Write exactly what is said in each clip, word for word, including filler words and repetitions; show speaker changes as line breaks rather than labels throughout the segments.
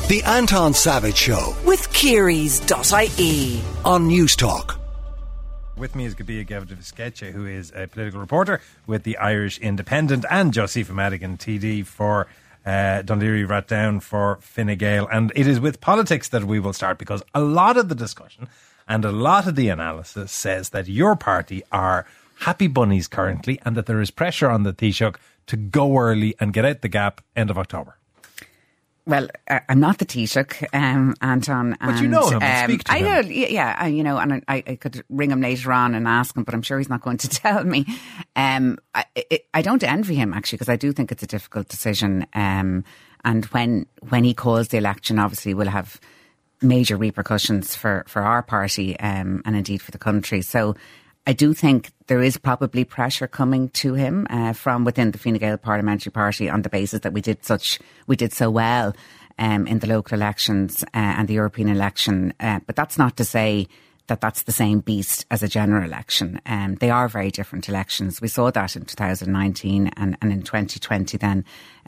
The Anton Savage Show
with Kearys dot I E
on News Talk.
With me is Gabia Gavdevsketche, who is a political reporter with the Irish Independent, and Josepha Madigan, T D for uh, Dún Laoghaire, Rathdown for Fine Gael. And it is with politics that we will start, because a lot of the discussion and a lot of the analysis says that your party are happy bunnies currently, and that there is pressure on the Taoiseach to go early and get out the gap end of October.
Well, uh, I'm not the Taoiseach, um, Anton.
But you know him and
um,
speak to
I
him.
know, yeah, I, you know, and I, I could ring him later on and ask him, but I'm sure he's not going to tell me. Um, I, it, I don't envy him, actually, because I do think it's a difficult decision. Um, and when when he calls the election, obviously, will have major repercussions for, for our party um, and indeed for the country. So I do think there is probably pressure coming to him uh, from within the Fine Gael Parliamentary Party on the basis that we did such we did so well um, in the local elections uh, and the European election. Uh, but that's not to say that that's the same beast as a general election. Um, they are very different elections. We saw that in two thousand nineteen and, and in twenty twenty then,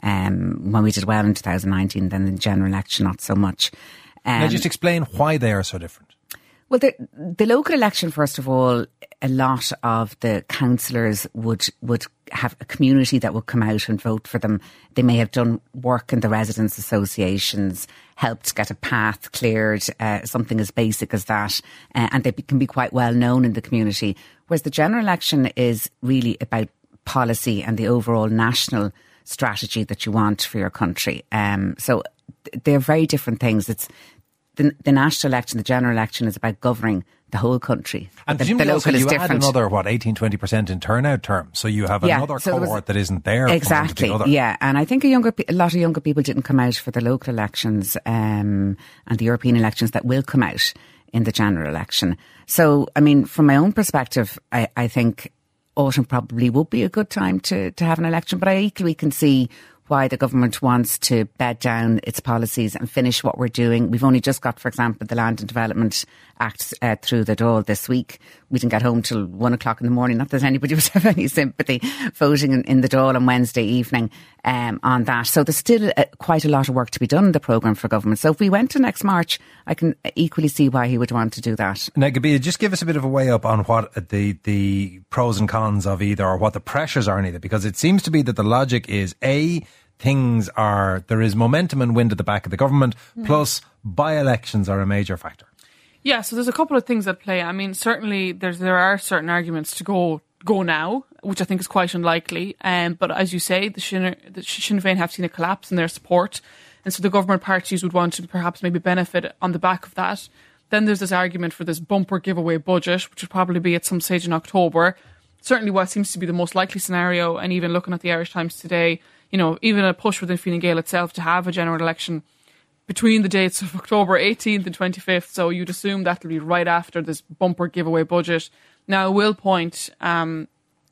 um, when we did well in two thousand nineteen, then the general election not so much. Um,
now just explain why they are so different.
Well, the, the local election, first of all, a lot of the councillors would would have a community that would come out and vote for them. They may have done work in the residents' associations, helped get a path cleared, uh, something as basic as that, uh, and they be, can be quite well known in the community. Whereas the general election is really about policy and the overall national strategy that you want for your country. Um, so they're very different things. It's The, the national election, the general election, is about governing the whole country.
And
the,
presumably
the
also
local
you
is
add
different.
another, what, eighteen, twenty percent in turnout terms. So you have
Yeah,
another
so there
cohort
was-
that isn't there.
Exactly,
the other.
yeah. And I think a younger, pe- a lot of younger people didn't come out for the local elections um, and the European elections that will come out in the general election. So, I mean, from my own perspective, I, I think autumn probably would be a good time to, to have an election. But I equally can see why the government wants to bed down its policies and finish what we're doing. We've only just got, for example, the Land and Development Act uh, through the Dáil this week. We didn't get home till one o'clock in the morning. Not that anybody would have any sympathy voting in, in the Dáil on Wednesday evening um, on that. So there's still uh, quite a lot of work to be done in the programme for government. So if we went to next March, I can equally see why he would want to do that.
Now, Gabia, just give us a bit of a way up on what the, the pros and cons of either, or what the pressures are in either, because it seems to be that the logic is, A, things are, there is momentum and wind at the back of the government, mm. plus by-elections are a major factor.
Yeah, so there's a couple of things at play. I mean, certainly there's there are certain arguments to go go now, which I think is quite unlikely. Um, but as you say, the Sinn, the Sinn Féin have seen a collapse in their support, and so the government parties would want to perhaps maybe benefit on the back of that. Then there's this argument for this bumper giveaway budget, which would probably be at some stage in October. Certainly what seems to be the most likely scenario, and even looking at the Irish Times today, you know, even a push within Fine Gael itself to have a general election between the dates of October eighteenth and twenty-fifth. So you'd assume that'll be right after this bumper giveaway budget. Now, I will point um,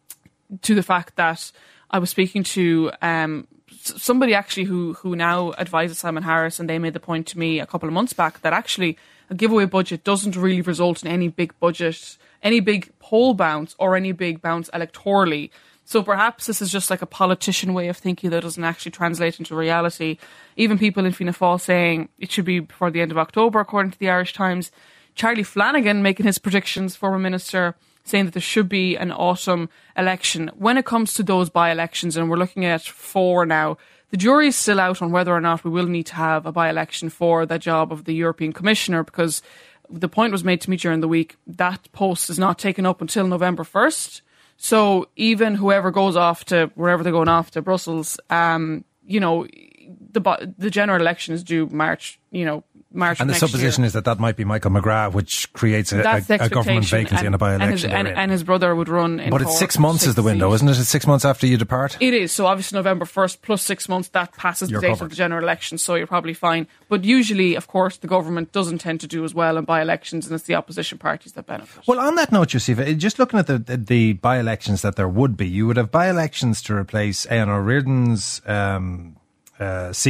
to the fact that I was speaking to um, somebody actually who, who now advises Simon Harris, and they made the point to me a couple of months back that actually a giveaway budget doesn't really result in any big budget, any big poll bounce or any big bounce electorally. So perhaps this is just like a politician way of thinking that doesn't actually translate into reality. Even people in Fianna Fáil saying it should be before the end of October, according to the Irish Times. Charlie Flanagan making his predictions, former minister, saying that there should be an autumn election. When it comes to those by-elections, and we're looking at four now, the jury is still out on whether or not we will need to have a by-election for the job of the European Commissioner, because the point was made to me during the week that post is not taken up until November first. So even whoever goes off to wherever they're going off to, Brussels, um, you know, the the general election is due March, you know, March
And the
next
supposition
year.
is that that might be Michael McGrath, which creates a,
That's the
a, a government
expectation.
vacancy
and,
in a by-election.
And his, and, and his brother would run in
But it's
Cork,
six months is the window,
seat.
isn't it? It's six months after you depart?
It is. So obviously November first plus six months, that passes
You're
the date
covered.
of the general election, so you're probably fine. But usually, of course, the government doesn't tend to do as well in by-elections, and it's the opposition parties that benefit.
Well, on that note, Josepha, just looking at the, the, the by-elections that there would be, you would have by-elections to replace Aodhán Ó Ríordáin's um, uh, seat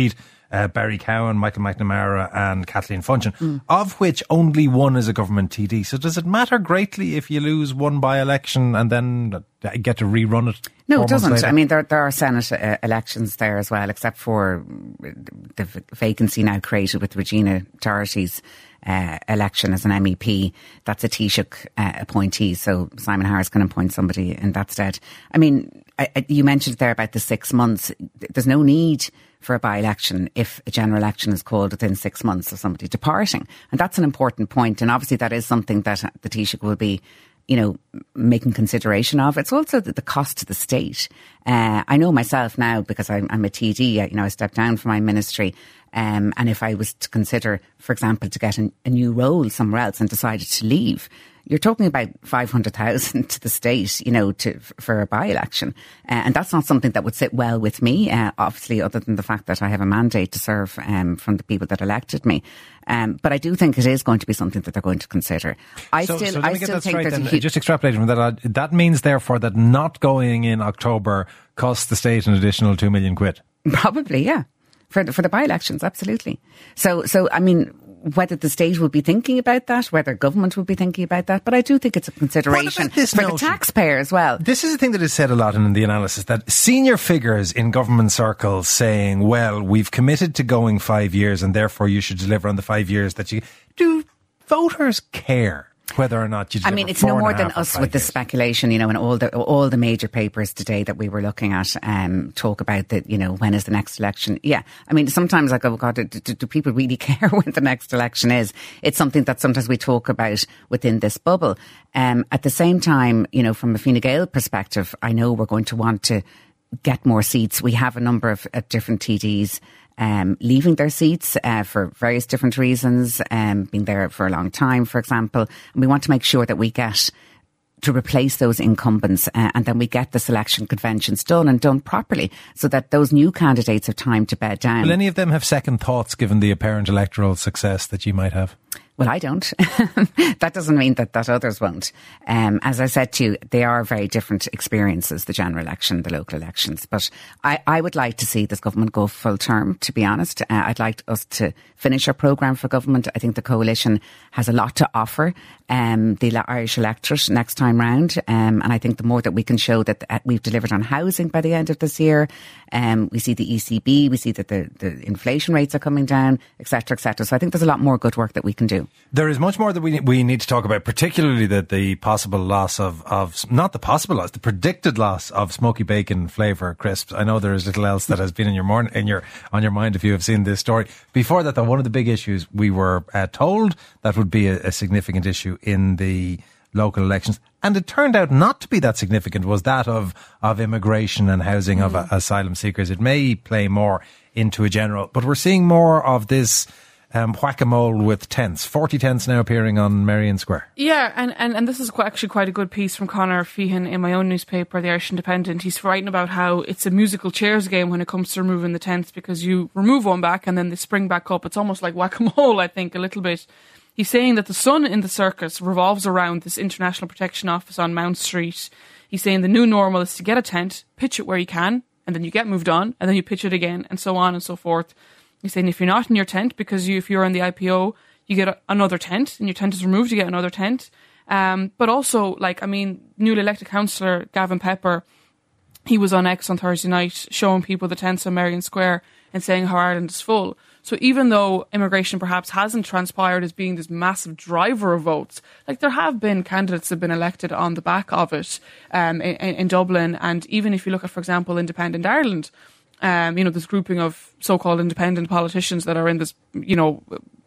uh, Barry Cowan, Michael McNamara and Kathleen Funchion, mm. of which only one is a government T D. So does it matter greatly if you lose one by-election and then get to rerun it?
No, it doesn't. I mean, there there are Senate uh, elections there as well, except for the v- vacancy now created with Regina Doherty's uh, election as an M E P. That's a Taoiseach uh, appointee, so Simon Harris can appoint somebody in that stead. I mean, I, I, you mentioned there about the six months. There's no need for a by-election if a general election is called within six months of somebody departing. And that's an important point. And obviously that is something that the Taoiseach will be, you know, making consideration of. It's also the, the cost to the state. Uh, I know myself now, because I'm, I'm a T D, you know, I stepped down from my ministry. Um, and if I was to consider, for example, to get an, a new role somewhere else and decided to leave, you're talking about five hundred thousand to the state, you know, to, for a by-election. Uh, and that's not something that would sit well with me, uh, obviously, other than the fact that I have a mandate to serve um, from the people that elected me. Um, but I do think it is going to be something that they're going to consider. I
so,
still,
so
I still think
right
there's
then.
a huge...
Just extrapolating from that, uh, that means, therefore, that not going in October costs the state an additional two million quid.
Probably, yeah. For the, for the by-elections, absolutely. So, so I mean, whether the state would be thinking about that, whether government would be thinking about that, but I do think it's a consideration for
notion?
the taxpayer as well.
This is a thing that is said a lot in the analysis, that senior figures in government circles saying, well, we've committed to going five years and therefore you should deliver on the five years that you... Do voters care whether or not you deliver?
I mean, it's no more than us with the
years.
speculation, you know, and all the all the major papers today that we were looking at um, talk about that, you know, when is the next election? Yeah. I mean, sometimes I go, oh God, do, do, do people really care when the next election is? It's something that sometimes we talk about within this bubble. Um, at the same time, you know, from a Fine Gael perspective, I know we're going to want to get more seats. We have a number of uh, different T Ds Um, leaving their seats uh, for various different reasons, um, being there for a long time, for example. And we want to make sure that we get to replace those incumbents uh, and then we get the selection conventions done and done properly so that those new candidates have time to bed down.
Will any of them have second thoughts given the apparent electoral success that you might have?
Well, I don't. That doesn't mean that, that others won't. Um, as I said to you, they are very different experiences, the general election, the local elections. But I, I would like to see this government go full term, to be honest. Uh, I'd like us to finish our programme for government. I think the coalition has a lot to offer um, the Irish electorate next time round. Um, and I think the more that we can show that uh, we've delivered on housing by the end of this year, um, we see the E C B, we see that the, the inflation rates are coming down, et cetera, et cetera. So I think there's a lot more good work that we can do.
There is much more that we we need to talk about, particularly that the possible loss of, of, not the possible loss, the predicted loss of smoky bacon flavour crisps. I know there is little else that has been in your morning, in your on your mind if you have seen this story. Before that, though, one of the big issues we were uh, told that would be a, a significant issue in the local elections, and it turned out not to be that significant, was that of, of immigration and housing mm. of uh, asylum seekers. It may play more into a general, but we're seeing more of this Um, whack-a-mole with tents. forty tents now appearing on Merrion Square.
Yeah, and, and, and this is quite, actually quite a good piece from Conor Feehan in my own newspaper, The Irish Independent. He's writing about how it's a musical chairs game when it comes to removing the tents, because you remove one back and then they spring back up. It's almost like whack-a-mole, I think, a little bit. He's saying that the sun in the circus revolves around this International Protection Office on Mount Street. He's saying the new normal is to get a tent, pitch it where you can, and then you get moved on, and then you pitch it again, and so on and so forth. He's saying if you're not in your tent, because you, if you're in the I P O, you get a, another tent, and your tent is removed, you get another tent. Um, but also, like, I mean, newly elected councillor Gavin Pepper, he was on X on Thursday night showing people the tents on Merrion Square and saying how Ireland is full. So even though immigration perhaps hasn't transpired as being this massive driver of votes, like there have been candidates that have been elected on the back of it um, in, in Dublin. And even if you look at, for example, Independent Ireland, Um, you know, this grouping of so-called independent politicians that are in this, you know,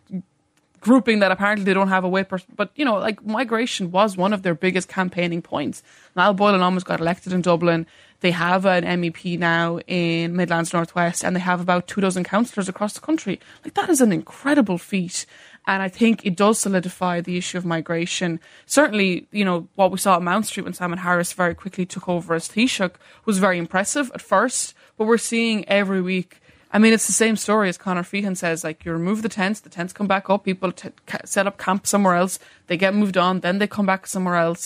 grouping that apparently they don't have a whip. Or, but, you know, like migration was one of their biggest campaigning points. Niall Boylan almost got elected in Dublin. They have an M E P now in Midlands Northwest, and they have about two dozen councillors across the country. Like, that is an incredible feat. And I think it does solidify the issue of migration. Certainly, you know, what we saw at Mount Street when Simon Harris very quickly took over as Taoiseach was very impressive at first. But we're seeing every week, I mean, it's the same story as Conor Feehan says, like you remove the tents, the tents come back up, people t- set up camp somewhere else, they get moved on, then they come back somewhere else.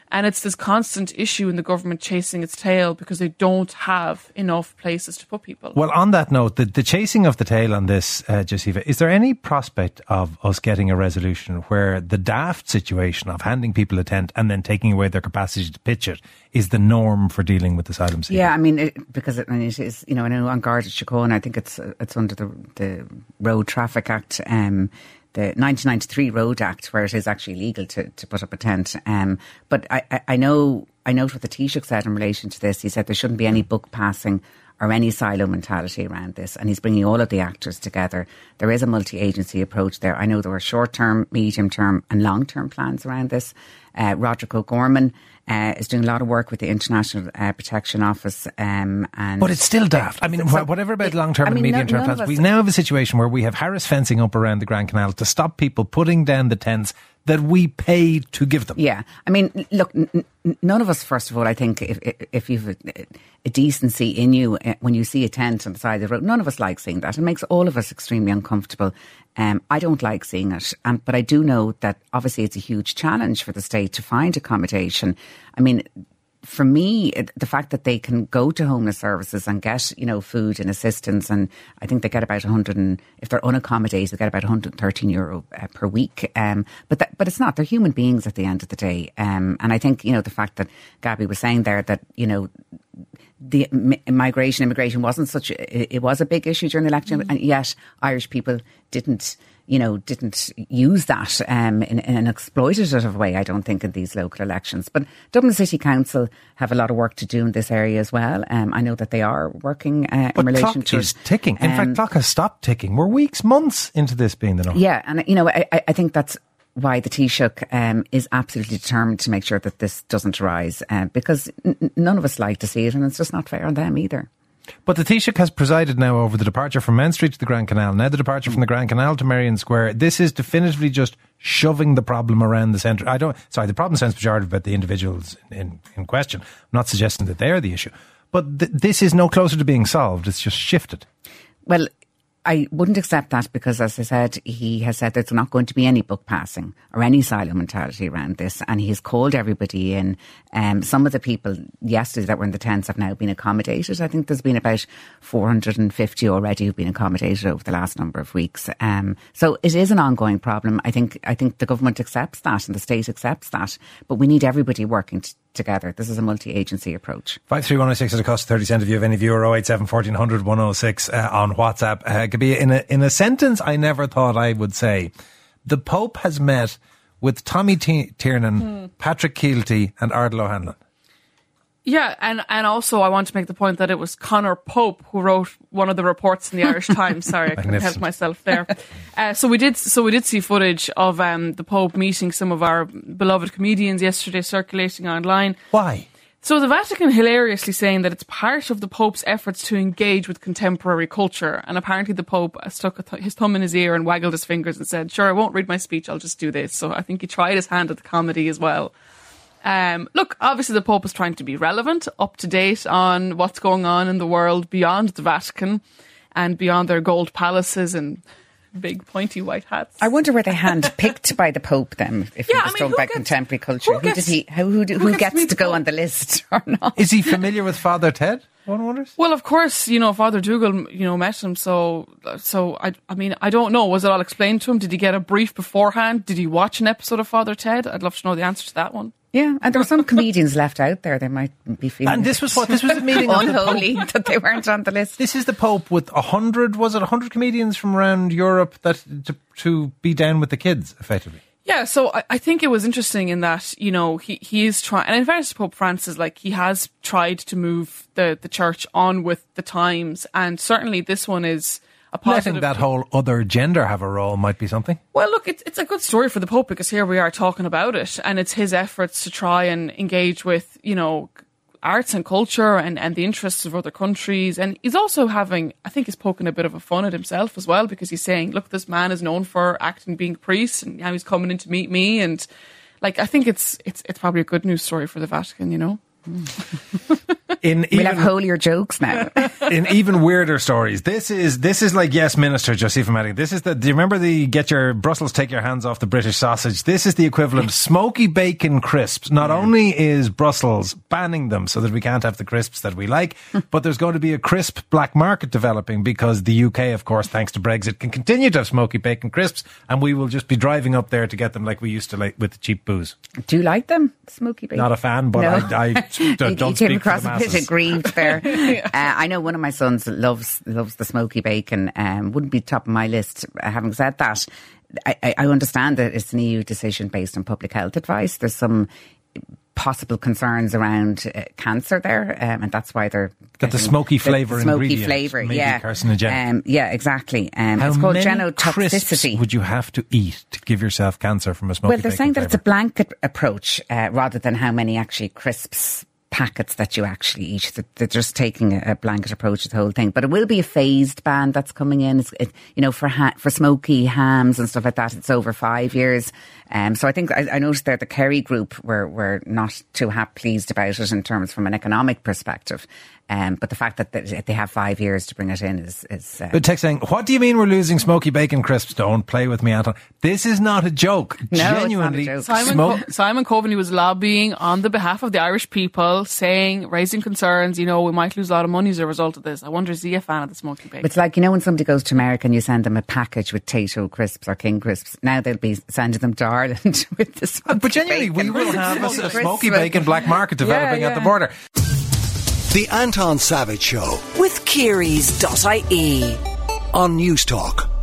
And it's this constant issue in the government chasing its tail because they don't have enough places to put people.
Well, on that note, the, the chasing of the tail on this, uh, Josepha, is there any prospect of us getting a resolution where the daft situation of handing people a tent and then taking away their capacity to pitch it is the norm for dealing with asylum seekers?
Yeah, I mean, it, because it, I mean, it is, you know, I know on Garda Síochána, I think it's it's under the the Road Traffic Act, um, the nineteen ninety-three Road Act, where it is actually legal to, to put up a tent. Um, but I, I, I know, I note what the Taoiseach said in relation to this. He said there shouldn't be any buck passing or any silo mentality around this, and he's bringing all of the actors together. There is a multi-agency approach there. I know there were short-term, medium-term and long-term plans around this. Uh, Roderick O'Gorman uh, is doing a lot of work with the International uh, Protection Office. Um, and
But it's still daft. I mean,
so,
whatever about
it,
long-term
I mean,
and medium-term
none, none
plans,
us,
we now have a situation where we have Harris fencing up around the Grand Canal to stop people putting down the tents that we paid to give them.
Yeah. I mean, look, n- n- none of us, first of all, I think if, if, if you've a, a decency in you, uh, when you see a tent on the side of the road, none of us like seeing that. It makes all of us extremely uncomfortable. Um, I don't like seeing it. Um, but I do know that obviously it's a huge challenge for the state to find accommodation. I mean, for me, it, the fact that they can go to homeless services and get, you know, food and assistance, and I think they get about one hundred, and if they're unaccommodated, they get about one hundred thirteen euro uh, per week. Um, but that, but it's not. They're human beings at the end of the day. Um, and I think, you know, the fact that Gabby was saying there that, you know, the m- migration, immigration wasn't such, a, it was a big issue during the election, mm-hmm. and yet Irish people didn't, you know, didn't use that um, in, in an exploitative way, I don't think, in these local elections. But Dublin City Council have a lot of work to do in this area as well. Um, I know that they are working uh, in
but
relation
clock
to...
is ticking. In
um,
fact, clock has stopped ticking. We're weeks, months into this being the norm.
Yeah, and, you know, I, I think that's why the Taoiseach um, is absolutely determined to make sure that this doesn't rise, uh, because n- none of us like to see it, and it's just not fair on them either.
But the Taoiseach has presided now over the departure from Mount Street to the Grand Canal, now the departure from the Grand Canal to Merrion Square. This is definitively just shoving the problem around the centre. I don't, sorry, the problem sounds pejorative about the individuals in, in question. I'm not suggesting that they're the issue. But th- this is no closer to being solved. It's just shifted.
Well, I wouldn't accept that because, as I said, he has said there's not going to be any buck passing or any silo mentality around this, and he's called everybody in. Um, some of the people yesterday that were in the tents have now been accommodated. I think there's been about four hundred fifty already who've been accommodated over the last number of weeks. Um, so it is an ongoing problem. I think I think the government accepts that and the state accepts that, but we need everybody working t- together. This is a multi-agency approach.
five three one oh six at a cost of thirty cents if you have any viewer. oh eight seven, fourteen hundred, one oh six uh, on WhatsApp. Uh, could be in a, in a sentence I never thought I would say. The Pope has met with Tommy T- Tiernan, hmm. Patrick Keelty and Ardal O'Hanlon.
Yeah, and, and also I want to make the point that it was Conor Pope who wrote one of the reports in the Irish Times. Sorry, I couldn't help myself there. Uh, so we did so we did see footage of um, the Pope meeting some of our beloved comedians yesterday, circulating online.
Why?
So the Vatican hilariously saying that it's part of the Pope's efforts to engage with contemporary culture. And apparently the Pope stuck his thumb in his ear and waggled his fingers and said, sure, I won't read my speech, I'll just do this. So I think he tried his hand at the comedy as well. Um, look, obviously the Pope is trying to be relevant, up to date on what's going on in the world beyond the Vatican and beyond their gold palaces and big pointy white hats.
I wonder were they hand-picked by the Pope then, if
yeah,
he was
I mean,
talking about
gets,
contemporary culture?
Who,
who
gets,
did he? Who, who, who, who
gets,
gets to, to go
Pope?
on the list or not?
Is he familiar with Father Ted? One wonders.
Well, of course, you know, Father Dougal, you know, met him. So, so I, I mean, I don't know. Was it all explained to him? Did he get a brief beforehand? Did he watch an episode of Father Ted? I'd love to know the answer to that one.
Yeah, and there were some comedians left out there. They might be feeling.
And this was what? This was a meeting of
unholy
the Pope.
that they weren't on the list.
This is the Pope with a hundred, was it a hundred comedians from around Europe that to, to be down with the kids, effectively.
Yeah, so I, I think it was interesting in that, you know, he, he is trying, and in fairness to Pope Francis, like, he has tried to move the, the church on with the times, and certainly this one is a positive.
Letting that whole other gender have a role might be something.
Well, look, it's it's a good story for the Pope because here we are talking about it, and it's his efforts to try and engage with, you know, arts and culture and, and the interests of other countries. And he's also having, I think he's poking a bit of a fun at himself as well, because he's saying, look, this man is known for acting, being a priest, and now he's coming in to meet me. And like, I think it's it's it's probably a good news story for the Vatican, you know.
in
We'll
even
have holier jokes now.
in even weirder stories. This is this is like Yes Minister, Josepha Madigan. This is the. Do you remember the get your Brussels take your hands off the British sausage? This is the equivalent. Smoky bacon crisps. Not yeah. only is Brussels banning them so that we can't have the crisps that we like, but there's going to be a crisp black market developing because the U K, of course, thanks to Brexit, can continue to have smoky bacon crisps, and we will just be driving up there to get them like we used to like with the cheap booze.
Do you like them, smoky bacon?
Not a fan, but
no.
I, I don't
you, you
speak
came across
for the
a bit
masses.
aggrieved there. uh, I know one of my sons loves loves the smoky bacon. Um, wouldn't be top of my list. Uh, having said that, I, I understand that it's an E U decision based on public health advice. There's some possible concerns around uh, cancer there, um, and that's why they're
got the smoky flavour.
The smoky
ingredient,
flavour,
maybe
yeah,
carcinogenic.
Um, yeah, exactly. Um,
How
it's called
many
genotoxicity.
crisps would you have to eat to give yourself cancer from a smoky
Well, they're
bacon
saying that
flavour?
it's a blanket approach uh, rather than how many actually crisps packets that you actually eat. They're just taking a blanket approach to the whole thing. But it will be a phased ban that's coming in. It's, it, you know, for ha- for smoky hams and stuff like that, it's over five years. Um, so I think I, I noticed there the Kerry group were were not too happy, pleased about it in terms from an economic perspective. Um, but the fact that they have five years to bring it in is... is uh,
but text saying, what do you mean we're losing smoky bacon crisps? Don't play with me, Anton. This is not a joke.
No,
Genuinely.
it's not a joke.
Simon,
Smoke-
Co- Simon Coveney was lobbying on the behalf of the Irish people, saying, raising concerns, you know, we might lose a lot of money as a result of this. I wonder, is he a fan of the smoky bacon?
It's like, you know, when somebody goes to America and you send them a package with Tato crisps or King crisps, now they'll be sending them to Ireland with the smoky
But genuinely,
bacon.
we will have a, a
Crisps
smoky
with-
bacon black market developing
Yeah,
at the
yeah.
border.
The Anton Savage Show
With Kearys dot I E.
on News Talk.